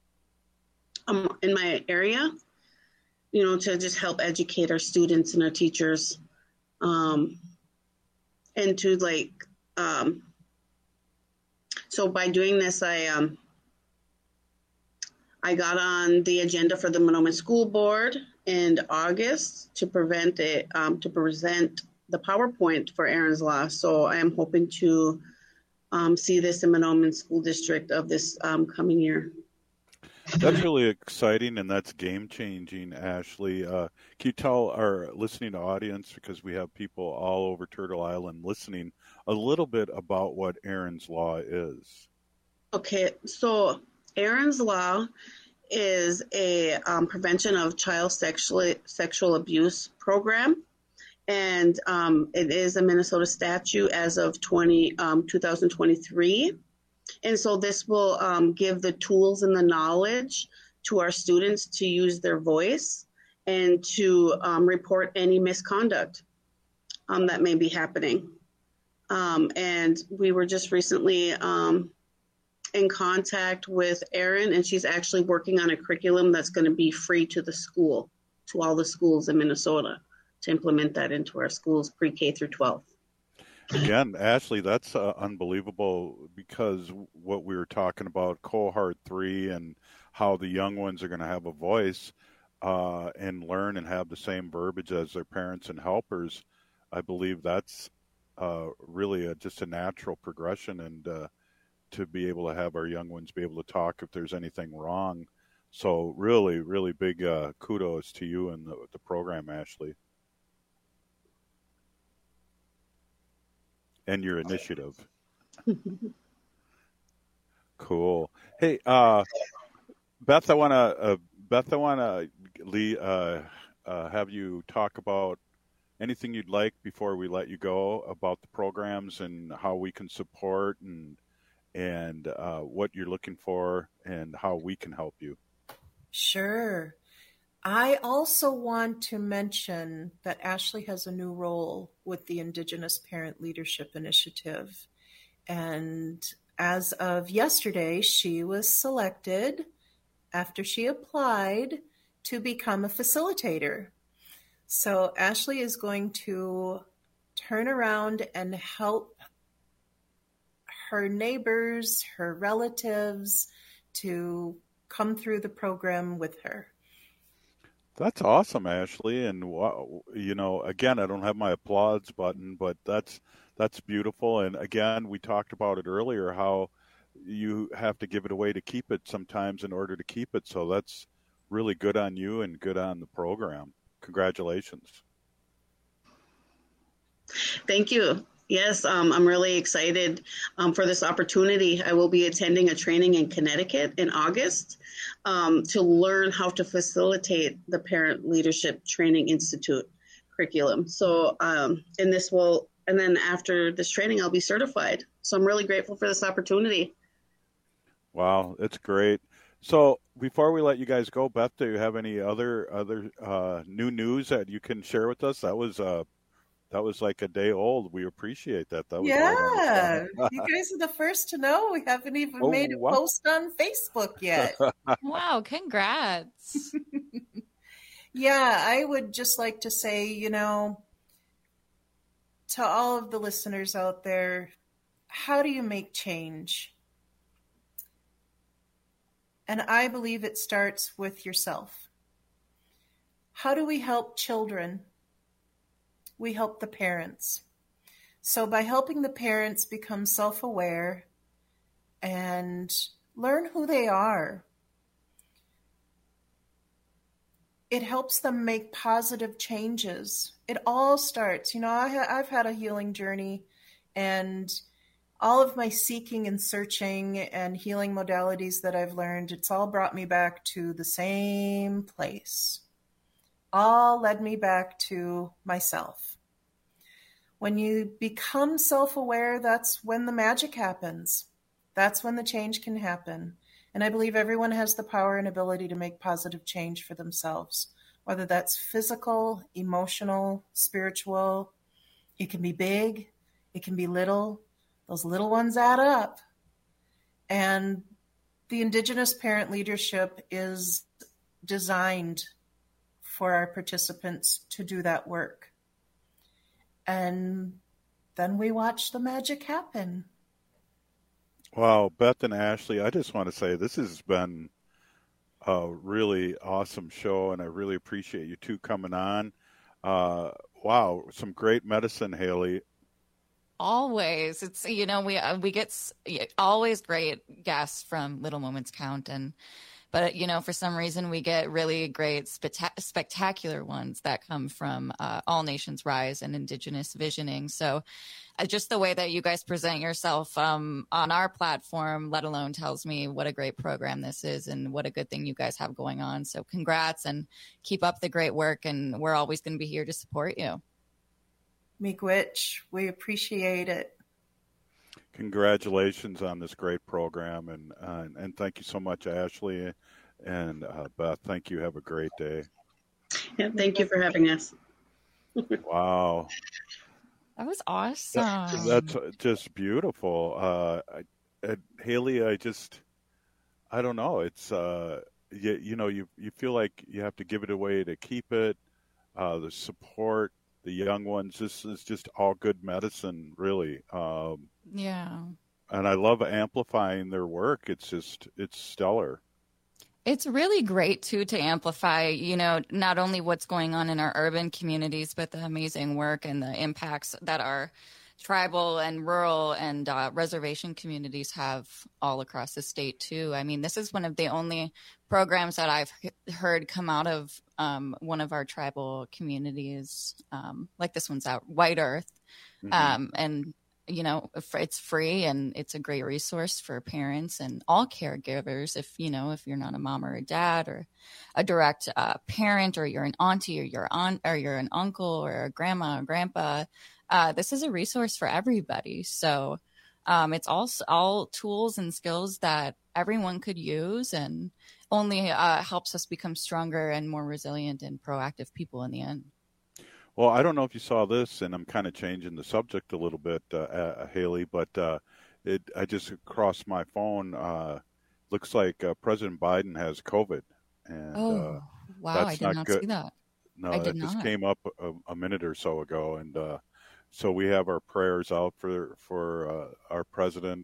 in my area, to just help educate our students and our teachers, and to so by doing this, I got on the agenda for the Mahnomen School Board in August to present the PowerPoint for Aaron's Law. So I am hoping to see this in Mahnomen School District of this coming year. That's really exciting, and that's game-changing, Ashley. Can you tell our listening audience, because we have people all over Turtle Island listening, a little bit about what Aaron's Law is? Okay, so Aaron's Law is a prevention of child sexual abuse program, and it is a Minnesota statute as of 2023. And so this will give the tools and the knowledge to our students to use their voice and to report any misconduct that may be happening. And we were just recently in contact with Erin, and she's actually working on a curriculum that's going to be free to the school, to all the schools in Minnesota, to implement that into our schools pre-K through 12. Again, Ashley, that's unbelievable, because what we were talking about, Cohort 3, and how the young ones are going to have a voice and learn and have the same verbiage as their parents and helpers. I believe that's really just a natural progression, and to be able to have our young ones be able to talk if there's anything wrong. So really, really big kudos to you and the program, Ashley. And your initiative. Cool. Hey, Beth, I want to have you talk about anything you'd like before we let you go about the programs and how we can support and what you're looking for and how we can help you. Sure. I also want to mention that Ashley has a new role with the Indigenous Parent Leadership Initiative. And as of yesterday, she was selected, after she applied, to become a facilitator. So Ashley is going to turn around and help her neighbors, her relatives, to come through the program with her. That's awesome, Ashley. And, again, I don't have my applause button, but that's beautiful. And, again, we talked about it earlier, how you have to give it away to keep it sometimes in order to keep it. So that's really good on you and good on the program. Congratulations. Thank you. Yes, I'm really excited for this opportunity. I will be attending a training in Connecticut in August to learn how to facilitate the Parent Leadership Training Institute curriculum. So, and then after this training, I'll be certified. So I'm really grateful for this opportunity. Wow, it's great. So before we let you guys go, Beth, do you have any other new news that you can share with us? That was like a day old. We appreciate that. That was right on Yeah, the you guys are the first to know. We haven't even Oh, made a wow. post on Facebook yet. Wow, congrats. Yeah, I would just like to say, to all of the listeners out there, how do you make change? And I believe it starts with yourself. How do we help children? We help the parents. So by helping the parents become self-aware and learn who they are, it helps them make positive changes. It all starts, I've had a healing journey, and all of my seeking and searching and healing modalities that I've learned, it's all brought me back to the same place. All led me back to myself. When you become self-aware, that's when the magic happens. That's when the change can happen. And I believe everyone has the power and ability to make positive change for themselves, whether that's physical, emotional, spiritual. It can be big, it can be little. Those little ones add up. And the Indigenous Parent Leadership is designed for our participants to do that work. And then we watch the magic happen. Wow, Beth and Ashley, I just want to say this has been a really awesome show, and I really appreciate you two coming on. Wow, some great medicine, Haley. Always. It's, we get always great guests from Little Moments Count. But for some reason we get really great spectacular ones that come from All Nations Rise and Indigenous Visioning. So just the way that you guys present yourself on our platform, let alone tells me what a great program this is and what a good thing you guys have going on. So congrats and keep up the great work. And we're always going to be here to support you. Miigwech, we appreciate it. Congratulations on this great program, and thank you so much, Ashley and Beth. Thank you. Have a great day. Yeah, thank you for having us. That Wow, was awesome. that's just beautiful. Haley, I don't know. It's you feel like you have to give it away to keep it. The support, the young ones. This is just all good medicine, really. Yeah. And I love amplifying their work. It's stellar. It's really great, too, to amplify, not only what's going on in our urban communities, but the amazing work and the impacts that our tribal and rural and reservation communities have all across the state, too. I mean, this is one of the only programs that I've heard come out of one of our tribal communities, like this one's out, White Earth. Mm-hmm. And it's free and it's a great resource for parents and all caregivers. If you're not a mom or a dad or a direct parent, or you're an auntie or you're an uncle or a grandma or grandpa, this is a resource for everybody. So it's all tools and skills that everyone could use, and only helps us become stronger and more resilient and proactive people in the end. Well, I don't know if you saw this, and I'm kind of changing the subject a little bit, Haley, but I just crossed my phone. Looks like President Biden has COVID. And, wow, I did not see that. No, that just came up a minute or so ago, and so we have our prayers out for our president,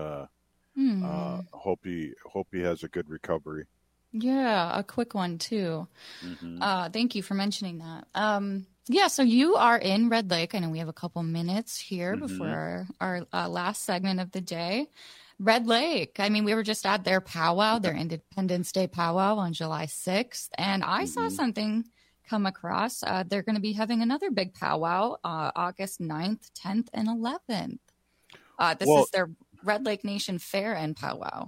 and hope he has a good recovery. Yeah, a quick one too. Mm-hmm. Thank you for mentioning that. Yeah, so you are in Red Lake. I know we have a couple minutes here before our last segment of the day. Red Lake, I mean, we were just at their powwow, their Independence Day powwow on July 6th, and I saw something come across. They're going to be having another big powwow August 9th, 10th, and 11th. This is their Red Lake Nation Fair and powwow.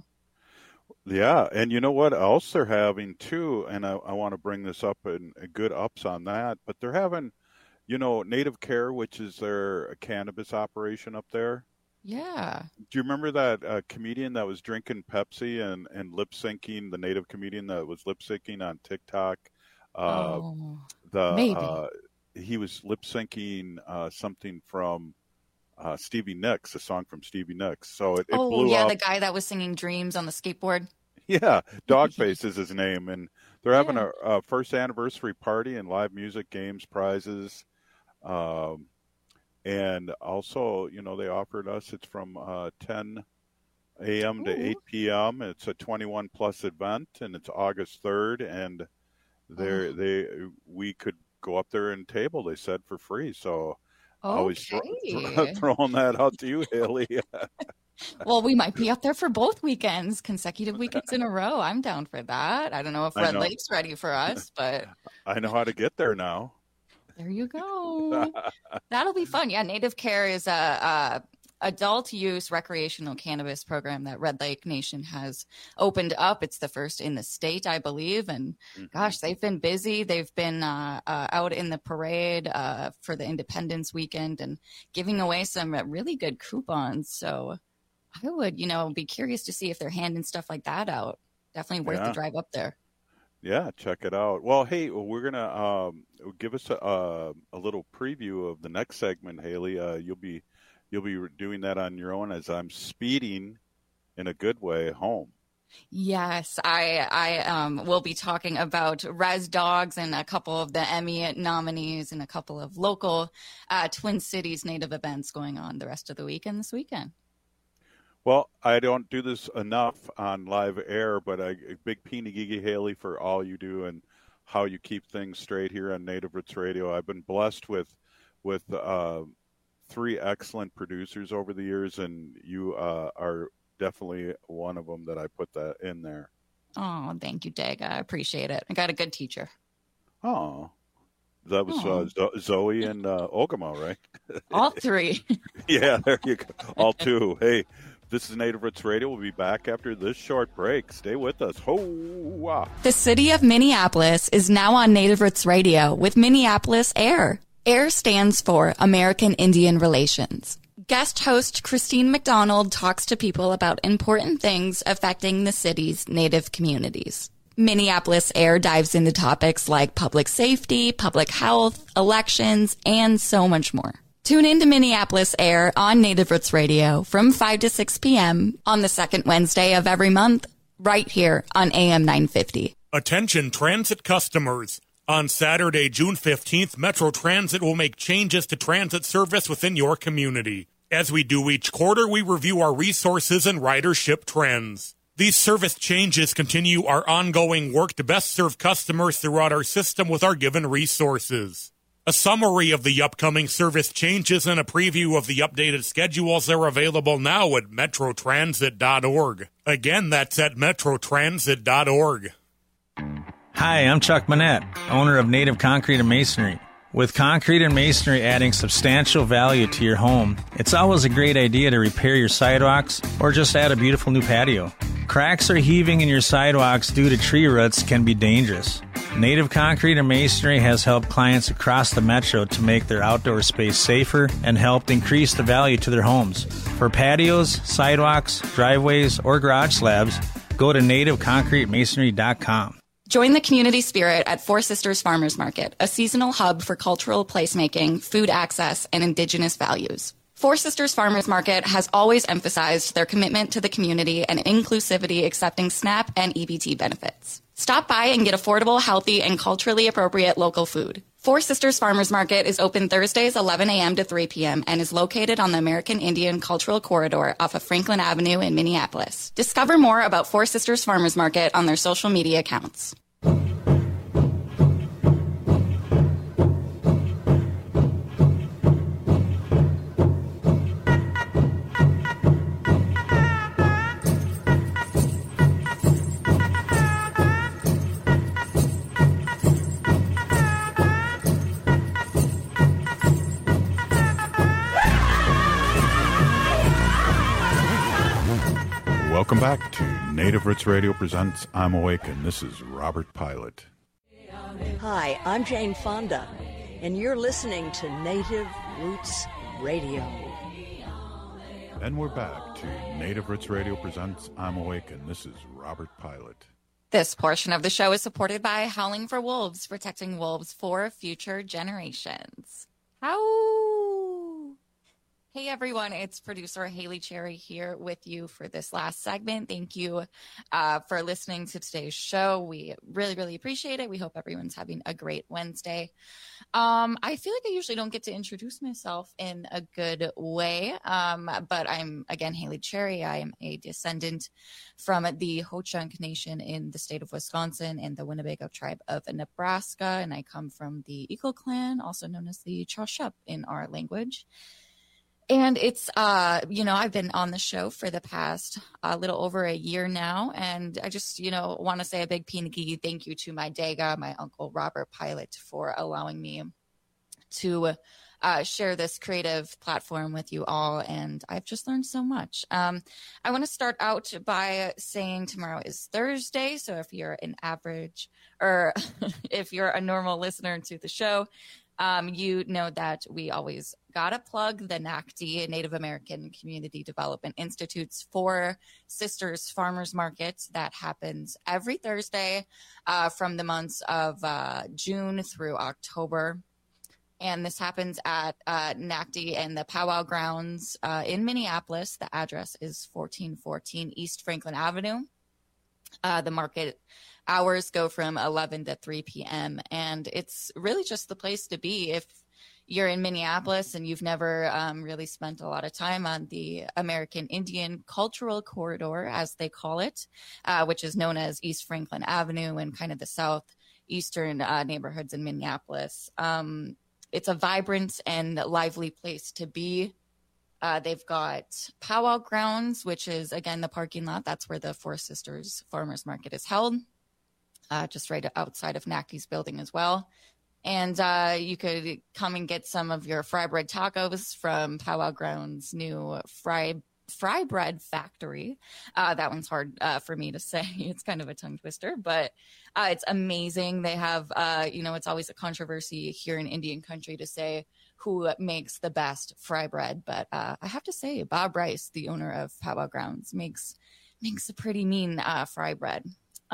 Yeah, and you know what else they're having too, and I want to bring this up and good ups on that, but they're having, Native Care, which is their cannabis operation up there. Yeah. Do you remember that comedian that was drinking Pepsi and lip syncing, the native comedian that was lip syncing on TikTok? Maybe. He was lip syncing something from Stevie Nicks, a song from Stevie Nicks. So it blew up. The guy that was singing Dreams on the skateboard. Yeah, Dogface is his name. And they're having a first anniversary party and live music, games, prizes. And also, they offered us, it's from 10 a.m. to 8 p.m. It's a 21 plus event, and it's August 3rd. And we could go up there and table, they said, for free. So I was throwing that out to you, Haley. Well, we might be up there for both weekends, consecutive weekends in a row. I'm down for that. I don't know if Red Lake's ready for us, but I know how to get there now. There you go. That'll be fun. Yeah, Native Care is a adult use recreational cannabis program that Red Lake Nation has opened up. It's the first in the state, I believe. And gosh, they've been busy. They've been out in the parade for the Independence Weekend and giving away some really good coupons. So I would, be curious to see if they're handing stuff like that out. Definitely worth the drive up there. Yeah, check it out. Well, hey, we're going to give us a little preview of the next segment, Haley. You'll be doing that on your own as I'm speeding in a good way home. Yes, I will be talking about Res Dogs and a couple of the Emmy nominees and a couple of local Twin Cities Native events going on the rest of the week and this weekend. Well, I don't do this enough on live air, but a big Peenagigi Haley for all you do and how you keep things straight here on Native Roots Radio. I've been blessed with 3 excellent producers over the years, and you are definitely one of them that I put that in there. Oh, thank you, Dag. I appreciate it. I got a good teacher. Oh, that was Zoe and Ogama, right? All 3. Yeah, there you go. All 2. Hey. This is Native Roots Radio. We'll be back after this short break. Stay with us. Ho-wah. The city of Minneapolis is now on Native Roots Radio with Minneapolis AIR. AIR stands for American Indian Relations. Guest host Christine McDonald talks to people about important things affecting the city's Native communities. Minneapolis AIR dives into topics like public safety, public health, elections, and so much more. Tune in to Minneapolis AIR on Native Roots Radio from 5 to 6 p.m. on the second Wednesday of every month, right here on AM 950. Attention transit customers. On Saturday, June 15th, Metro Transit will make changes to transit service within your community. As we do each quarter, we review our resources and ridership trends. These service changes continue our ongoing work to best serve customers throughout our system with our given resources. A summary of the upcoming service changes and a preview of the updated schedules are available now at metrotransit.org. Again, that's at metrotransit.org. Hi, I'm Chuck Manette, owner of Native Concrete and Masonry. With concrete and masonry adding substantial value to your home, it's always a great idea to repair your sidewalks or just add a beautiful new patio. Cracks or heaving in your sidewalks due to tree roots can be dangerous. Native Concrete and Masonry has helped clients across the metro to make their outdoor space safer and helped increase the value to their homes. For patios, sidewalks, driveways, or garage slabs, go to nativeconcretemasonry.com. Join the community spirit at Four Sisters Farmers Market, a seasonal hub for cultural placemaking, food access, and Indigenous values. Four Sisters Farmers Market has always emphasized their commitment to the community and inclusivity, accepting SNAP and EBT benefits. Stop by and get affordable, healthy, and culturally appropriate local food. Four Sisters Farmers Market is open Thursdays 11 a.m. to 3 p.m. and is located on the American Indian Cultural Corridor off of Franklin Avenue in Minneapolis. Discover more about Four Sisters Farmers Market on their social media accounts. Welcome back to Native Roots Radio presents I'm Awake, and this is Robert Pilot. Hi, I'm Jane Fonda, and you're listening to Native Roots Radio. And we're back to Native Roots Radio presents I'm Awakened. This is Robert Pilot. This portion of the show is supported by Howling for Wolves, protecting wolves for future generations. Howl! Hey everyone, it's producer Haley Cherry here with you for this last segment. Thank you for listening to today's show. We really, really appreciate it. We hope everyone's having a great Wednesday. I feel like I usually don't get to introduce myself in a good way, but I'm, again, Haley Cherry. I am a descendant from the Ho-Chunk Nation in the state of Wisconsin and the Winnebago tribe of Nebraska, and I come from the Eagle Clan, also known as the Chaushep in our language. And it's, I've been on the show for the past little over a year now. And I just, want to say a big pinky thank you to my Dega, my uncle Robert Pilot, for allowing me to share this creative platform with you all. And I've just learned so much. I want to start out by saying tomorrow is Thursday. So if you're an average or if you're a normal listener to the show, you know that we always gotta plug the NACD, Native American Community Development Institute's Four Sisters Farmers Market that happens every Thursday from the months of June through October. And this happens at NACD and the Powwow Grounds in Minneapolis. The address is 1414 East Franklin Avenue. The market hours go from 11 to 3 p.m. And it's really just the place to be if you're in Minneapolis and you've never really spent a lot of time on the American Indian Cultural Corridor, as they call it, which is known as East Franklin Avenue and kind of the southeastern neighborhoods in Minneapolis. It's a vibrant and lively place to be. They've got Powwow Grounds, which is, again, the parking lot. That's where the Four Sisters Farmers Market is held, just right outside of NACD's building as well. And you could come and get some of your fry bread tacos from Powwow Grounds' new fry bread factory. That one's hard for me to say. It's kind of a tongue twister, but it's amazing. They have, it's always a controversy here in Indian country to say who makes the best fry bread. But I have to say, Bob Rice, the owner of Powwow Grounds, makes a pretty mean fry bread.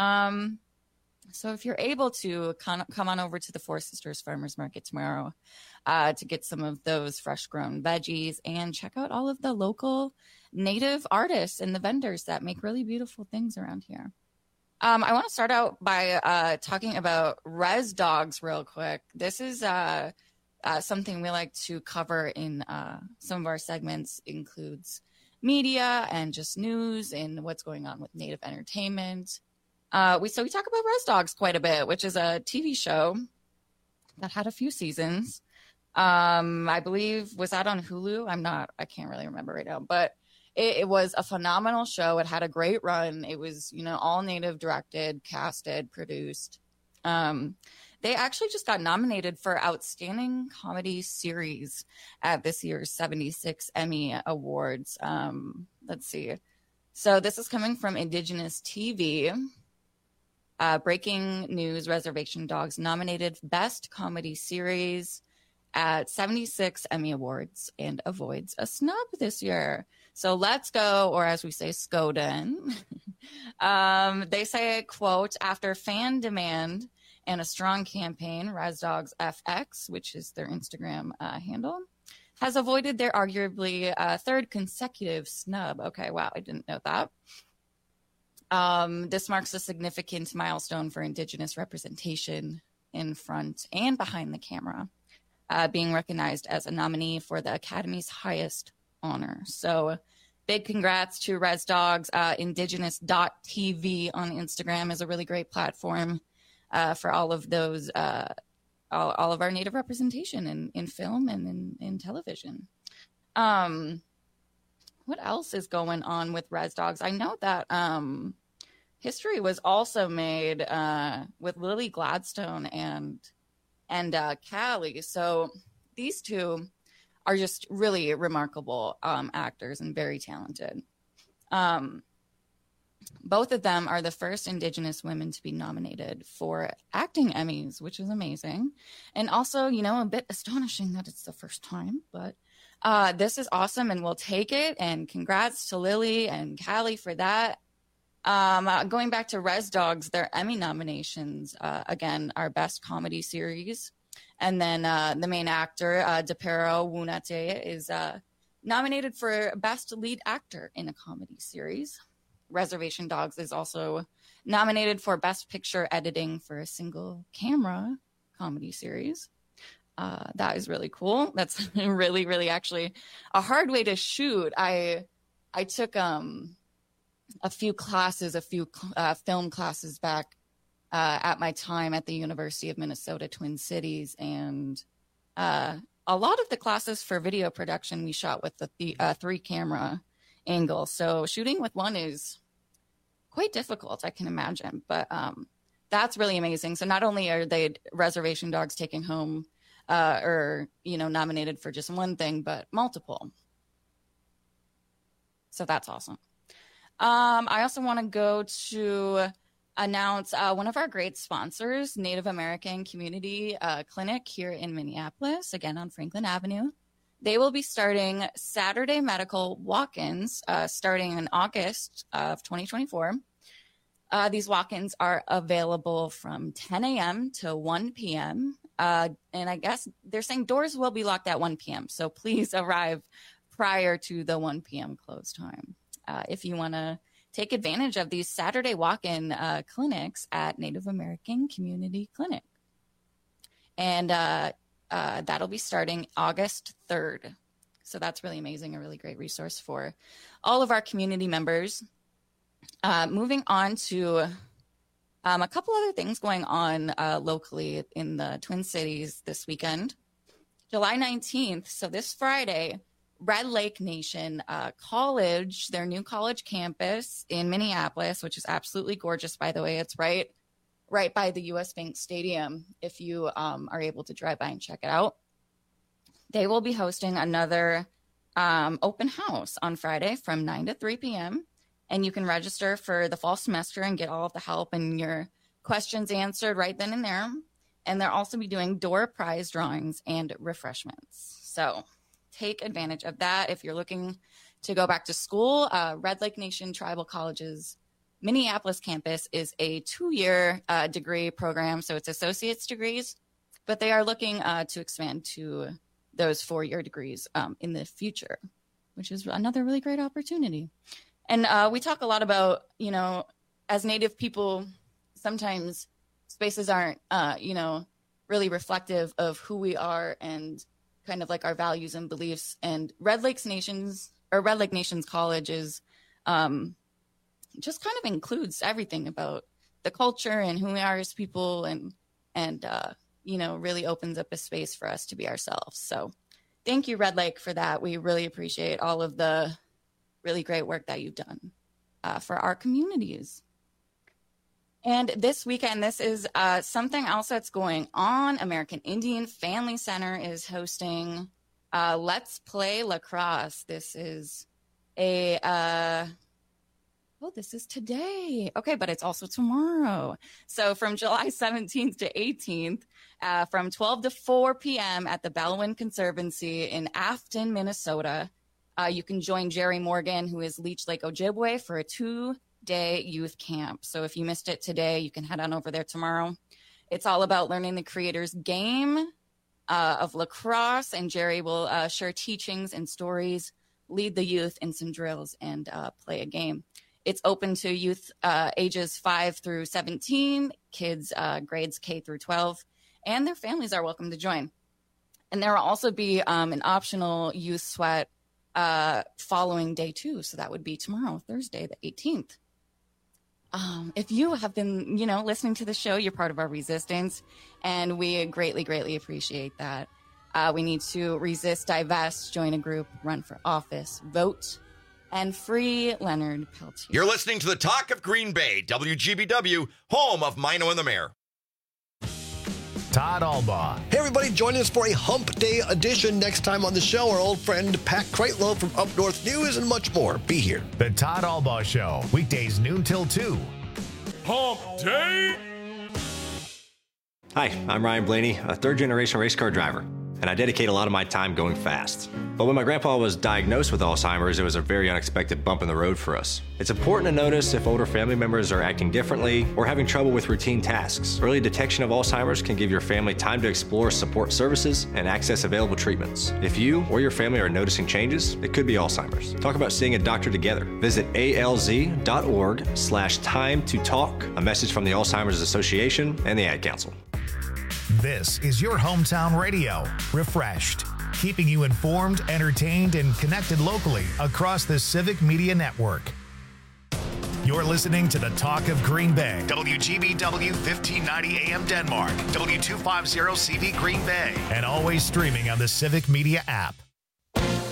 So if you're able to come on over to the Four Sisters Farmers Market tomorrow to get some of those fresh grown veggies and check out all of the local native artists and the vendors that make really beautiful things around here. I want to start out by talking about Res Dogs real quick. This is something we like to cover in some of our segments, includes media and just news and what's going on with Native entertainment. We talk about Res Dogs quite a bit, which is a TV show that had a few seasons. I believe, was that on Hulu? I can't really remember right now, but it was a phenomenal show. It had a great run. It was, all Native directed, casted, produced. They actually just got nominated for Outstanding Comedy Series at this year's 76 Emmy Awards. Let's see. So this is coming from Indigenous TV. Breaking news, Reservation Dogs nominated Best Comedy Series at 76 Emmy Awards and avoids a snub this year. So let's go, or as we say, Skoden. They say, quote, after fan demand and a strong campaign, Res Dogs FX, which is their Instagram handle, has avoided their arguably third consecutive snub. Okay, wow, I didn't know that. This marks a significant milestone for Indigenous representation in front and behind the camera, being recognized as a nominee for the Academy's highest honor. So big congrats to Res Dogs. Indigenous.tv on Instagram is a really great platform for all of those, all of our Native representation in film and in television. What else is going on with Res Dogs? I know that history was also made with Lily Gladstone and Callie. So these two are just really remarkable actors and very talented. Both of them are the first Indigenous women to be nominated for acting Emmys, which is amazing. And also, a bit astonishing that it's the first time, but This is awesome, and we'll take it. And congrats to Lily and Callie for that. Going back to Res Dogs, their Emmy nominations, again, our Best Comedy Series. And then the main actor, Dipero Wunate, is nominated for Best Lead Actor in a Comedy Series. Reservation Dogs is also nominated for Best Picture Editing for a Single Camera Comedy Series. That is really cool. That's really, really actually a hard way to shoot. I took a few film classes back at my time at the University of Minnesota Twin Cities, and a lot of the classes for video production we shot with the 3-camera angle. So shooting with one is quite difficult, I can imagine, but that's really amazing. So not only are they Reservation Dogs taking home nominated for just one thing, but multiple. So that's awesome. I also want to go to announce one of our great sponsors, Native American Community Clinic here in Minneapolis, again on Franklin Avenue. They will be starting Saturday medical walk-ins starting in August of 2024. These walk-ins are available from 10 a.m. to 1 p.m. And I guess they're saying doors will be locked at 1 p.m. So please arrive prior to the 1 p.m. close time if you want to take advantage of these Saturday walk-in clinics at Native American Community Clinic. And that'll be starting August 3rd. So that's really amazing, a really great resource for all of our community members. Moving on to a couple other things going on locally in the Twin Cities this weekend. July 19th, so this Friday, Red Lake Nation College, their new college campus in Minneapolis, which is absolutely gorgeous, by the way. It's right by the U.S. Bank Stadium, if you are able to drive by and check it out. They will be hosting another open house on Friday from 9 to 3 p.m., and you can register for the fall semester and get all of the help and your questions answered right then and there. And they'll also be doing door prize drawings and refreshments. So take advantage of that. If you're looking to go back to school, Red Lake Nation Tribal College's Minneapolis campus is a 2-year degree program. So it's associate's degrees, but they are looking to expand to those 4-year degrees in the future, which is another really great opportunity. And we talk a lot about, as Native people, sometimes spaces aren't, really reflective of who we are and kind of like our values and beliefs. And Red Lake Nations College is just kind of includes everything about the culture and who we are as people, and really opens up a space for us to be ourselves. So thank you, Red Lake, for that. We really appreciate all of the really great work that you've done for our communities. And this weekend, this is something else that's going on. American Indian Family Center is hosting Let's Play Lacrosse. This is this is today. Okay, but it's also tomorrow. So from July 17th to 18th, from 12 to 4 p.m. at the Bellwin Conservancy in Afton, Minnesota, you can join Jerry Morgan, who is Leech Lake Ojibwe, for a 2-day youth camp. So if you missed it today, you can head on over there tomorrow. It's all about learning the creator's game of lacrosse, and Jerry will share teachings and stories, lead the youth in some drills, and play a game. It's open to youth ages 5 through 17, kids grades K through 12, and their families are welcome to join. And there will also be an optional youth sweat following day 2. So that would be tomorrow, Thursday, the 18th. If you have been, listening to the show, you're part of our resistance, and we greatly, greatly appreciate that. We need to resist, divest, join a group, run for office, vote, and free Leonard Peltier. You're listening to the Talk of Green Bay, WGBW, home of Mino and the Mayor. Todd Albaugh. Hey, everybody, join us for a Hump Day edition next time on the show. Our old friend Pat Kreitlow from Up North News and much more. Be here. The Todd Albaugh Show, weekdays noon till 2. Hump Day! Hi, I'm Ryan Blaney, a third-generation race car driver. and I dedicate a lot of my time going fast. But when my grandpa was diagnosed with Alzheimer's, it was a very unexpected bump in the road for us. It's important to notice if older family members are acting differently or having trouble with routine tasks. Early detection of Alzheimer's can give your family time to explore support services and access available treatments. If you or your family are noticing changes, it could be Alzheimer's. Talk about seeing a doctor together. Visit alz.org/time to talk. A message from the Alzheimer's Association and the Ad Council. This is your hometown radio, refreshed, keeping you informed, entertained, and connected locally across the Civic Media Network. You're listening to the Talk of Green Bay, WGBW 1590 AM Denmark, W250 CV Green Bay, and always streaming on the Civic Media app.